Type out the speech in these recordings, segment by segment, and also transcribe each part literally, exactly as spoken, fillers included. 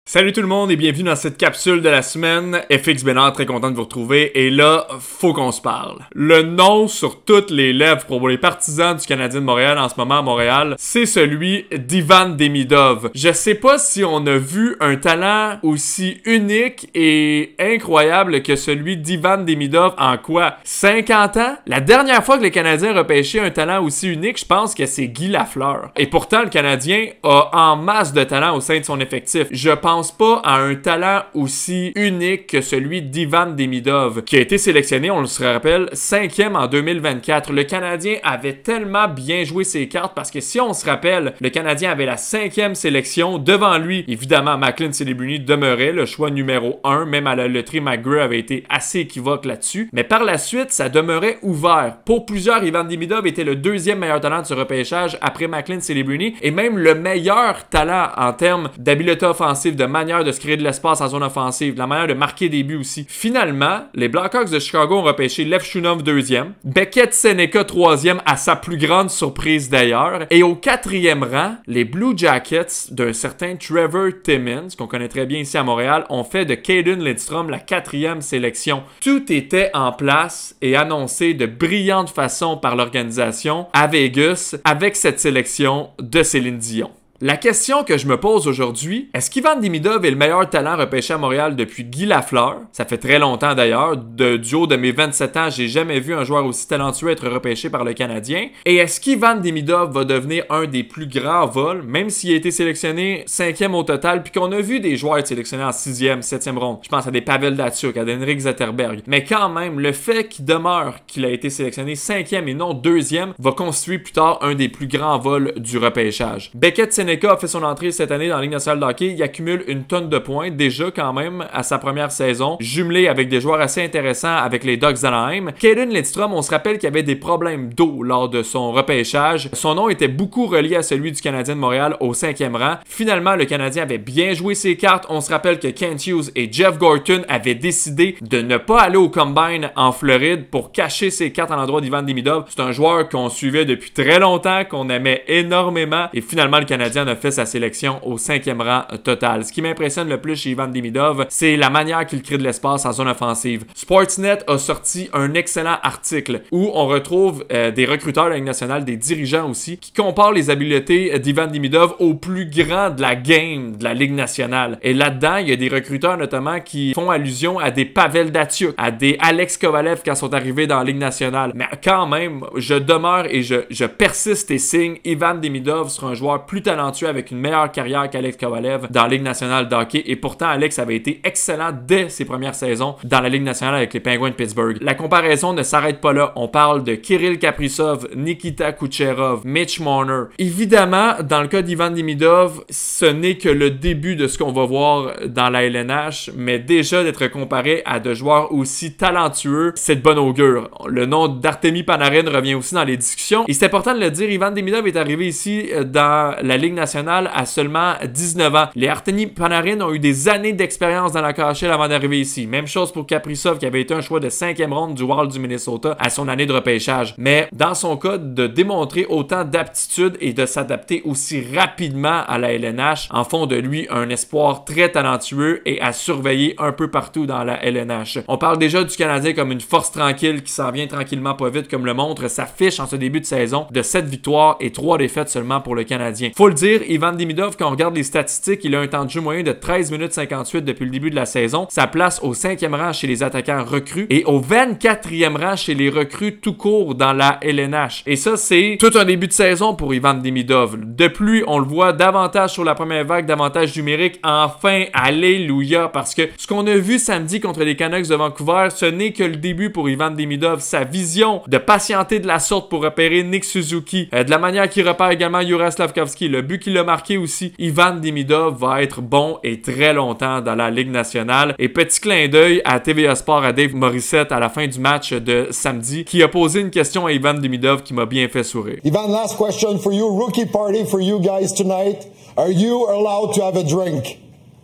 Salut tout le monde et bienvenue dans cette capsule de la semaine. F X Bénard, très content de vous retrouver. Et là, faut qu'on se parle. Le nom sur toutes les lèvres pour les partisans du Canadien de Montréal en ce moment à Montréal, c'est celui d'Ivan Demidov. Je sais pas si on a vu un talent aussi unique et incroyable que celui d'Ivan Demidov en quoi? cinquante ans? La dernière fois que les Canadiens repêchaient un talent aussi unique, je pense que c'est Guy Lafleur. Et pourtant, le Canadien a en masse de talent au sein de son effectif. Je pense pas à un talent aussi unique que celui d'Ivan Demidov, qui a été sélectionné, on le se rappelle, cinquième en deux mille vingt-quatre. Le Canadien avait tellement bien joué ses cartes parce que si on se rappelle, le Canadien avait la cinquième sélection devant lui. Évidemment, Macklin Celebrini demeurait le choix numéro un, même à la loterie, McGrew avait été assez équivoque là-dessus. Mais par la suite, ça demeurait ouvert. Pour plusieurs, Ivan Demidov était le deuxième meilleur talent de ce repêchage après Macklin Celebrini et même le meilleur talent en termes d'habileté offensive, de manière de se créer de l'espace en zone offensive, de la manière de marquer des buts aussi. Finalement, les Blackhawks de Chicago ont repêché Lev Shunov deuxième, Beckett Seneca troisième à sa plus grande surprise d'ailleurs, et au quatrième rang, les Blue Jackets d'un certain Trevor Timmins, qu'on connaît très bien ici à Montréal, ont fait de Caden Lidstrom la quatrième sélection. Tout était en place et annoncé de brillante façon par l'organisation à Vegas avec cette sélection de Céline Dion. La question que je me pose aujourd'hui, est-ce qu'Ivan Demidov est le meilleur talent repêché à Montréal depuis Guy Lafleur? Ça fait très longtemps d'ailleurs. De, du haut de mes vingt-sept ans, j'ai jamais vu un joueur aussi talentueux être repêché par le Canadien. Et est-ce qu'Ivan Demidov va devenir un des plus grands vols, même s'il a été sélectionné cinquième au total, puis qu'on a vu des joueurs être sélectionnés en sixième, septième ronde? Je pense à des Pavel Datsyuk, à Henrik Zetterberg. Mais quand même, le fait qu'il demeure qu'il a été sélectionné cinquième et non deuxième va constituer plus tard un des plus grands vols du repêchage. Beckett Seneca a fait son entrée cette année dans la Ligue nationale de hockey. Il accumule une tonne de points déjà quand même à sa première saison, jumelé avec des joueurs assez intéressants avec les Ducks d'Anaheim. Caden Lidstrom, on se rappelle qu'il avait des problèmes d'eau lors de son repêchage. Son nom était beaucoup relié à celui du Canadien de Montréal au cinquième rang. Finalement, le Canadien avait bien joué ses cartes. On se rappelle que Kent Hughes et Jeff Gorton avaient décidé de ne pas aller au Combine en Floride pour cacher ses cartes à l'endroit d'Ivan Demidov. C'est un joueur qu'on suivait depuis très longtemps, qu'on aimait énormément et finalement le Canadien a fait sa sélection au cinquième rang total. Ce qui m'impressionne le plus chez Ivan Demidov, c'est la manière qu'il crée de l'espace en zone offensive. Sportsnet a sorti un excellent article où on retrouve euh, des recruteurs de la Ligue nationale, des dirigeants aussi, qui comparent les habiletés d'Ivan Demidov au plus grand de la game de la Ligue nationale. Et là-dedans, il y a des recruteurs notamment qui font allusion à des Pavel Datsyuk, à des Alex Kovalev quand sont arrivés dans la Ligue nationale. Mais quand même, je demeure et je, je persiste et signe, Ivan Demidov sera un joueur plus talentueux avec une meilleure carrière qu'Alex Kovalev dans la Ligue nationale de hockey. Et pourtant, Alex avait été excellent dès ses premières saisons dans la Ligue nationale avec les Penguins de Pittsburgh. La comparaison ne s'arrête pas là. On parle de Kirill Kaprizov, Nikita Kucherov, Mitch Marner. Évidemment, dans le cas d'Ivan Demidov, ce n'est que le début de ce qu'on va voir dans la L N H, mais déjà d'être comparé à de joueurs aussi talentueux, c'est de bon augure. Le nom d'Artemi Panarin revient aussi dans les discussions. Et c'est important de le dire, Ivan Demidov est arrivé ici dans la Ligue nationale à seulement dix-neuf ans. Les Artemi Panarin ont eu des années d'expérience dans la K H L avant d'arriver ici. Même chose pour Kaprizov qui avait été un choix de cinquième ronde du Wild du Minnesota à son année de repêchage. Mais dans son cas, de démontrer autant d'aptitude et de s'adapter aussi rapidement à la L N H en font de lui un espoir très talentueux et à surveiller un peu partout dans la L N H. On parle déjà du Canadien comme une force tranquille qui s'en vient tranquillement pas vite comme le montre sa fiche en ce début de saison de sept victoires et trois défaites seulement pour le Canadien. Faut le dire, Ivan Demidov, quand on regarde les statistiques, il a un temps de jeu moyen de treize minutes cinquante-huit depuis le début de la saison. Sa place au cinquième rang chez les attaquants recrues et au vingt-quatrième rang chez les recrues tout court dans la L N H. Et ça, c'est tout un début de saison pour Ivan Demidov. De plus, on le voit davantage sur la première vague, davantage numérique. Enfin, alléluia, parce que ce qu'on a vu samedi contre les Canucks de Vancouver, ce n'est que le début pour Ivan Demidov. Sa vision de patienter de la sorte pour repérer Nick Suzuki, euh, de la manière qu'il repère également Juraj Slafkovský, le but qu'il a marqué aussi, Ivan Demidov va être bon et très longtemps dans la Ligue nationale. Et petit clin d'œil à T V A Sport à Dave Morissette à la fin du match de samedi, qui a posé une question à Ivan Demidov qui m'a bien fait sourire. Ivan, last question for you. Rookie party for you guys tonight. Are you allowed to have a drink?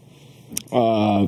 Uh...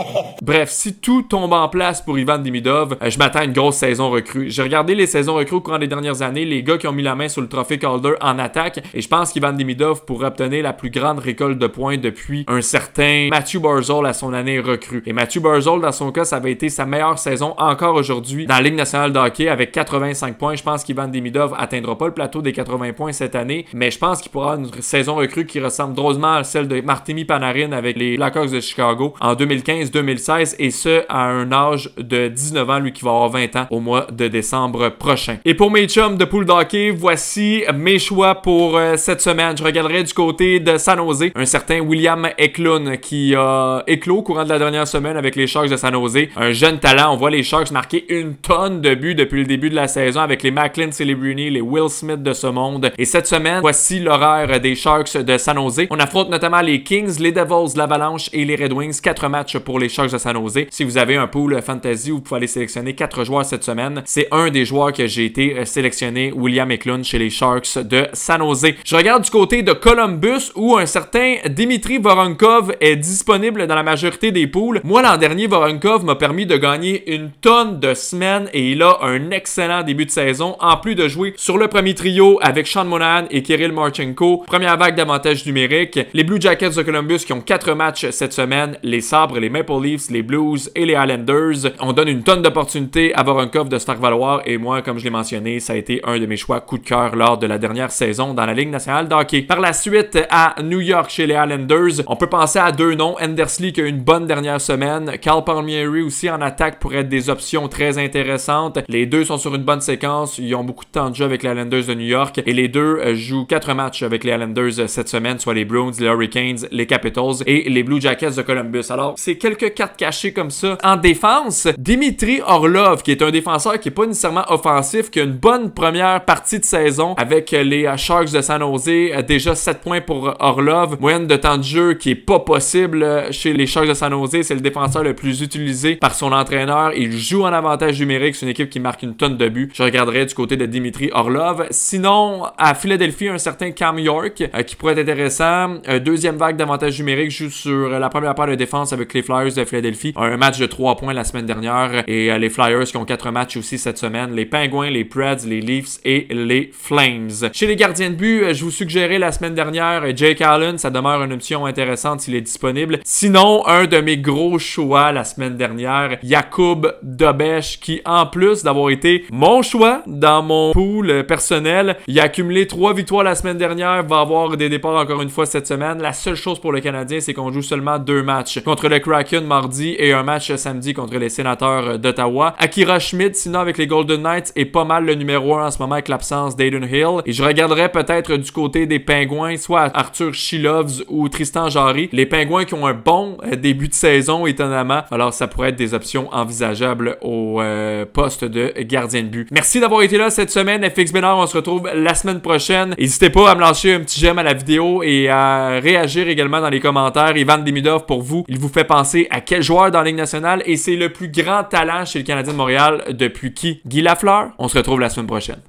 Bref, si tout tombe en place pour Ivan Demidov, euh, je m'attends à une grosse saison recrue. J'ai regardé les saisons recrues au courant des dernières années, les gars qui ont mis la main sur le trophée Calder en attaque, et je pense qu'Ivan Demidov pourrait obtenir la plus grande récolte de points depuis un certain Matthew Barzal à son année recrue. Et Matthew Barzal, dans son cas, ça avait été sa meilleure saison encore aujourd'hui dans la Ligue nationale de hockey avec quatre-vingt-cinq points. Je pense qu'Ivan Demidov atteindra pas le plateau des quatre-vingts points cette année, mais je pense qu'il pourra avoir une saison recrue qui ressemble drôlement à celle de Martimi Panarin avec les Blackhawks de Chicago en deux mille quinze deux mille seize, et ce à un âge de dix-neuf ans, lui qui va avoir vingt ans au mois de décembre prochain. Et pour mes chums de pool d'hockey, voici mes choix pour euh, cette semaine. Je regarderai du côté de San Jose un certain William Eklund qui a éclos au courant de la dernière semaine avec les Sharks de San Jose. Un jeune talent. On voit les Sharks marquer une tonne de buts depuis le début de la saison avec les Macklin Celebrini, les Will Smith de ce monde. Et cette semaine, voici l'horaire des Sharks de San Jose. On affronte notamment les Kings, les Devils, l'Avalanche et les Red Wings. Quatre matchs pour les Sharks de San Jose. Si vous avez un pool fantasy, vous pouvez aller sélectionner quatre joueurs cette semaine. C'est un des joueurs que j'ai été sélectionné, William Eklund, chez les Sharks de San Jose. Je regarde du côté de Columbus où un certain Dimitri Voronkov est disponible dans la majorité des pools. Moi, l'an dernier, Voronkov m'a permis de gagner une tonne de semaines et il a un excellent début de saison. En plus de jouer sur le premier trio avec Sean Monahan et Kirill Marchenko, première vague d'avantages numériques. Les Blue Jackets de Columbus qui ont quatre matchs cette semaine, les Sabres, les Maple Leafs, les Blues et les Islanders. On donne une tonne d'opportunités à Voronkov de se faire valoir et moi, comme je l'ai mentionné, ça a été un de mes choix coup de cœur lors de la dernière saison dans la Ligue nationale de hockey. Par la suite, à New York chez les Islanders, on peut penser à deux noms. Andersley qui a eu une bonne dernière semaine. Cal Palmieri aussi en attaque pourrait être des options très intéressantes. Les deux sont sur une bonne séquence. Ils ont beaucoup de temps de jeu avec les Islanders de New York et les deux euh, jouent quatre matchs avec les Islanders euh, cette semaine, soit les Bruins, les Hurricanes, les Capitals et les Blue Jackets de Columbus. Alors, c'est quelques cartes cachées comme ça. En défense, Dimitri Orlov, qui est un défenseur qui n'est pas nécessairement offensif, qui a une bonne première partie de saison avec les Sharks de San Jose. Déjà sept points pour Orlov. Moyenne de temps de jeu qui est pas possible chez les Sharks de San Jose. C'est le défenseur le plus utilisé par son entraîneur. Il joue en avantage numérique. C'est une équipe qui marque une tonne de buts. Je regarderai du côté de Dimitri Orlov. Sinon, à Philadelphie, un certain Cam York euh, qui pourrait être intéressant. Euh, deuxième vague d'avantage numérique joue sur la première paire de défense avec les Flyers de Philadelphie. Un match de trois points la semaine dernière. Et euh, les Flyers qui ont quatre matchs aussi cette semaine. Les Penguins, les Preds, les Leafs et les Flames. Chez les gardiens de but, je vous suggérais la semaine dernière Jake Allen. Ça demeure une option intéressante s'il est disponible. Sinon, un de mes gros choix la semaine dernière, Jakub Dobeš, qui en plus d'avoir été mon choix dans mon pool personnel, il a accumulé trois victoires la semaine dernière, va avoir des départs encore une fois cette semaine. La seule chose pour le Canadien, c'est qu'on joue seulement deux matchs. Contre le Kraken mardi et un match samedi contre les Sénateurs d'Ottawa. Akira Schmid, sinon avec les Golden Knights, est pas mal le numéro un en ce moment avec l'absence d'Aiden Hill. Et je regarderais peut-être du côté des Pingouins, soit Arthur Shilovs ou Tristan Jarry. Les Pingouins qui ont un bon début de saison, étonnamment. Alors, ça pourrait être des options envisageables au euh, poste de gardien de but. Merci d'avoir été là cette semaine. F X Bénard, on se retrouve la semaine prochaine. N'hésitez pas à me lâcher un petit j'aime à la vidéo et à réagir également dans les commentaires. Ivan Demidov, pour vous, il vous fait penser à quel joueur dans la Ligue nationale et c'est le plus grand talent chez le Canadien de Montréal depuis qui? Guy Lafleur? On se retrouve la semaine prochaine.